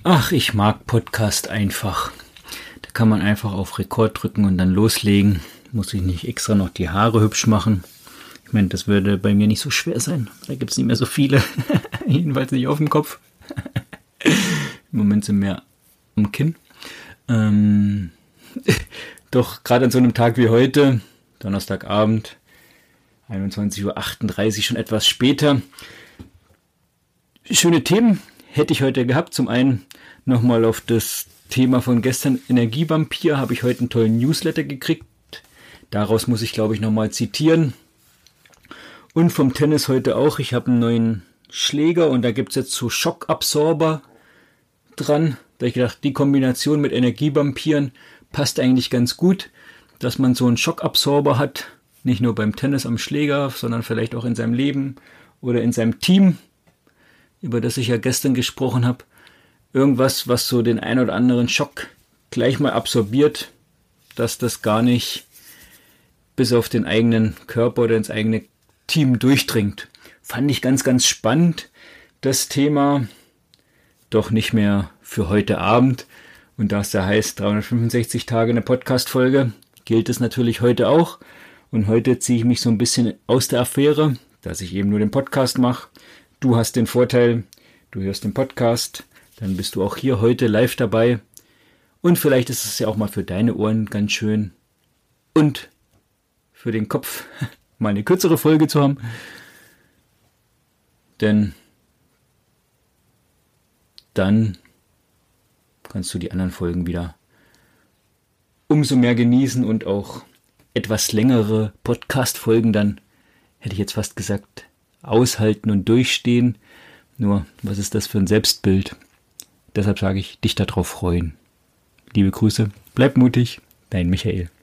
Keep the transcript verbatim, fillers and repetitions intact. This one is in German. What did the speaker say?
Ach, ich mag Podcast einfach. Da kann man einfach auf Rekord drücken und dann loslegen. Muss ich nicht extra noch die Haare hübsch machen. Ich meine, das würde bei mir nicht so schwer sein. Da gibt es nicht mehr so viele. Jedenfalls nicht auf dem Kopf. Im Moment sind wir am Kinn. Ähm, doch gerade an so einem Tag wie heute, Donnerstagabend, einundzwanzig Uhr achtunddreißig, schon etwas später. Schöne Themen hätte ich heute gehabt. Zum einen nochmal auf das Thema von gestern, Energievampir, habe ich heute einen tollen Newsletter gekriegt. Daraus muss ich, glaube ich, nochmal zitieren. Und vom Tennis heute auch. Ich habe einen neuen Schläger und da gibt es jetzt so Schockabsorber dran. Da habe ich gedacht, die Kombination mit Energievampiren passt eigentlich ganz gut, dass man so einen Schockabsorber hat. Nicht nur beim Tennis am Schläger, sondern vielleicht auch in seinem Leben oder in seinem Team, über das ich ja gestern gesprochen habe. Irgendwas, was so den ein oder anderen Schock gleich mal absorbiert, dass das gar nicht bis auf den eigenen Körper oder ins eigene Team durchdringt. Fand ich ganz, ganz spannend, das Thema. Doch nicht mehr für heute Abend. Und da es ja heißt, dreihundertfünfundsechzig Tage eine Podcast-Folge, gilt es natürlich heute auch. Und heute ziehe ich mich so ein bisschen aus der Affäre, dass ich eben nur den Podcast mache. Du hast den Vorteil, du hörst den Podcast, dann bist du auch hier heute live dabei. Und vielleicht ist es ja auch mal für deine Ohren ganz schön und für den Kopf mal eine kürzere Folge zu haben. Denn dann kannst du die anderen Folgen wieder umso mehr genießen und auch etwas längere Podcast-Folgen dann, hätte ich jetzt fast gesagt, aushalten und durchstehen. Nur, was ist das für ein Selbstbild? Deshalb sage ich, dich darauf freuen. Liebe Grüße, bleib mutig, dein Michael.